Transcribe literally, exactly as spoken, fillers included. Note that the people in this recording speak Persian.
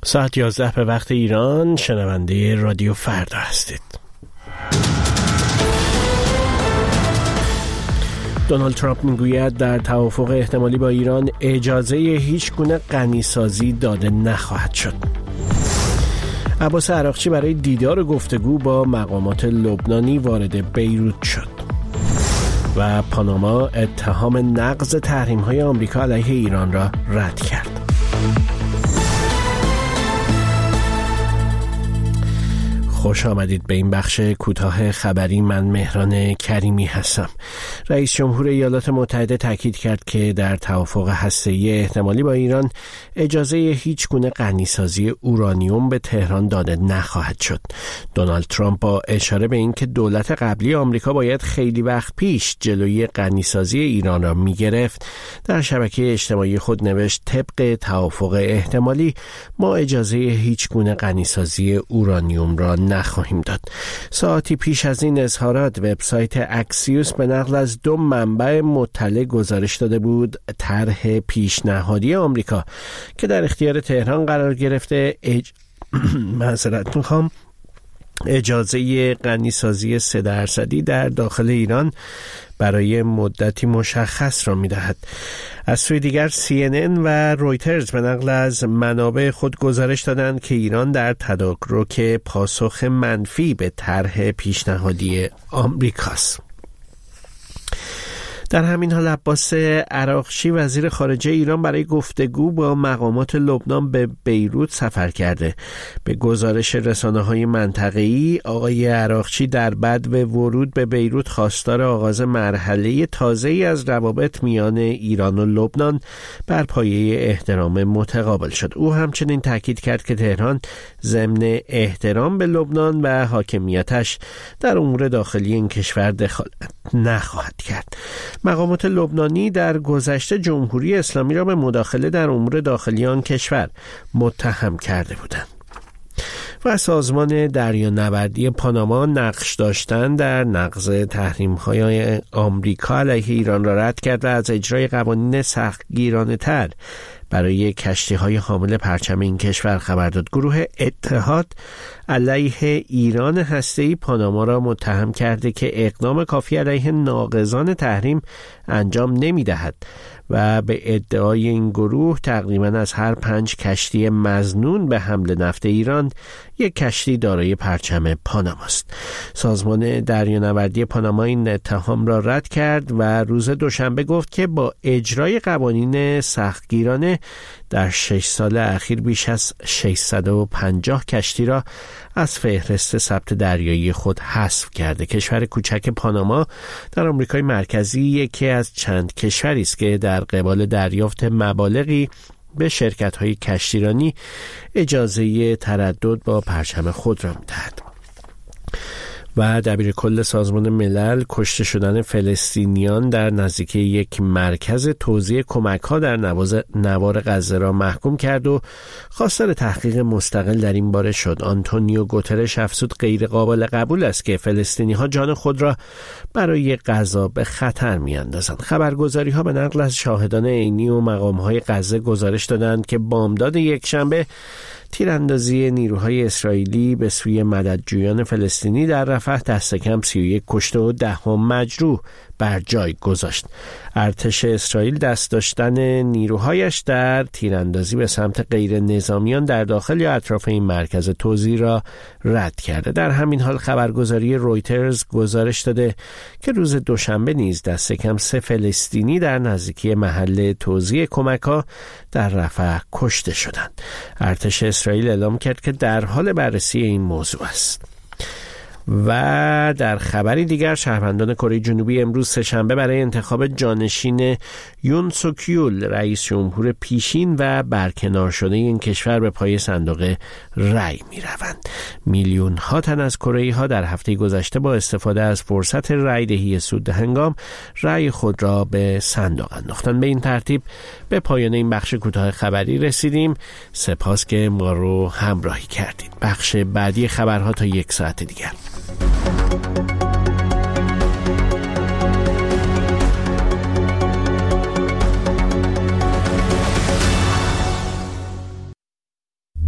ساعت یازده به وقت ایران. شنونده رادیو فردا هستید. دونالد ترامپ میگوید در توافق احتمالی با ایران اجازه هیچ گونه غنیسازی داده نخواهد شد. عباس عراقچی برای دیدار و گفتگو با مقامات لبنانی وارد بیروت شد. و پاناما اتهام نقض تحریم‌های آمریکا علیه ایران را رد کرد. خوش آمدید به این بخش کوتاه خبری. من مهران کریمی هستم. رئیس جمهور ایالات متحده تاکید کرد که در توافق هسته‌ای احتمالی با ایران اجازه هیچ گونه غنیسازی اورانیوم به تهران داده نخواهد شد. دونالد ترامپ با اشاره به اینکه دولت قبلی آمریکا باید خیلی وقت پیش جلوی غنیسازی ایران را می‌گرفت، در شبکه اجتماعی خود نوشت طبق توافق احتمالی ما اجازه هیچ گونه غنیسازی اورانیوم را نخواهیم داد. ساعتی پیش از این اظهارات وبسایت اکسیوس به نقل از دو منبع مطلع گزارش داده بود طرح پیشنهادی آمریکا که در اختیار تهران قرار گرفته اج... معذرت میخوام اجازه غنیسازی سه درصدی در داخل ایران برای مدتی مشخص را می‌دهد. از سوی دیگر سی ان ان و رویترز به نقل از منابع خود گزارش دادند که ایران در تدارک پاسخ منفی به طرح پیشنهادی آمریکاست. در همین حال عباس عراقچی وزیر خارجه ایران برای گفتگو با مقامات لبنان به بیروت سفر کرده. به گزارش رسانه‌های منطقه‌ای آقای عراقچی در بدو ورود به بیروت خواستار آغاز مرحله تازه‌ای از روابط میان ایران و لبنان بر پایه احترام متقابل شد. او همچنین تاکید کرد که تهران ضمن احترام به لبنان و حاکمیتش در امور داخلی این کشور دخالت نخواهد کرد. مقامات لبنانی در گذشته جمهوری اسلامی را به مداخله در امور داخلی آن کشور متهم کرده بودند. و سازمان دریانوردی پاناما نقش داشتن در نقض تحریم‌های آمریکا علیه ایران را رد کرد و از اجرای قوانین سختگیرانه‌تر برای کشتی‌های حامل پرچم این کشور خبر داد. گروه اتحاد علیه ایران هسته‌ای پاناما را متهم کرده که اقدام کافی علیه ناقضان تحریم انجام نمی‌دهد و به ادعای این گروه تقریباً از هر پنج کشتی مظنون به حمل نفت ایران یک کشتی دارای پرچم پاناما است. سازمان دریانوردی پاناما این اتهام را رد کرد و روز دوشنبه گفت که با اجرای قوانین سختگیرانه در شش سال اخیر بیش از ششصد و پنجاه کشتی را از فهرست ثبت دریایی خود حذف کرده. کشور کوچک پاناما در آمریکای مرکزی یکی از چند کشوری است که در قبال دریافت مبالغی به شرکت‌های کشتیرانی اجازه تردد با پرچم خود را می‌دهد. و دبیر کل سازمان ملل کشته شدن فلسطینیان در نزدیکی یک مرکز توزیع کمک‌ها در نوار غزه را محکوم کرد و خواستار تحقیق مستقل در این باره شد. آنتونیو گوترش افزود غیر قابل قبول است که فلسطینی‌ها جان خود را برای غذا به خطر می‌اندازند. خبرگزاری‌ها به نقل از شاهدان عینی و مقام‌های غزه گزارش دادند که بامداد یکشنبه تیراندازی نیروهای اسرائیلی به سوی مددجویان فلسطینی در رفح دست کم سی و یک کشته و دهم مجروح بر جای گذاشت. ارتش اسرائیل دست داشتن نیروهایش در تیراندازی به سمت غیر نظامیان در داخل یا اطراف این مرکز توزیع را رد کرده. در همین حال خبرگزاری رویترز گزارش داده که روز دوشنبه نیز دست کم سه فلسطینی در نزدیکی محل توزیع کمک‌ها در رفح کشته شدند. ارتش اسرائیل اعلام کرد که در حال بررسی این موضوع است. و در خبری دیگر شهروندان کره جنوبی امروز سه‌شنبه برای انتخاب جانشین یون سوک یول رئیس جمهور پیشین و برکنار شده این کشور به پای صندوق رأی می روند. میلیون ها تن از کره‌ای ها در هفته گذشته با استفاده از فرصت رأی دهی سود هنگام رأی خود را به صندوق انداختند. به این ترتیب به پایان این بخش کوتاه خبری رسیدیم. سپاس که ما رو همراهی کردید. بخش بعدی خبرها تا یک ساعت دیگر.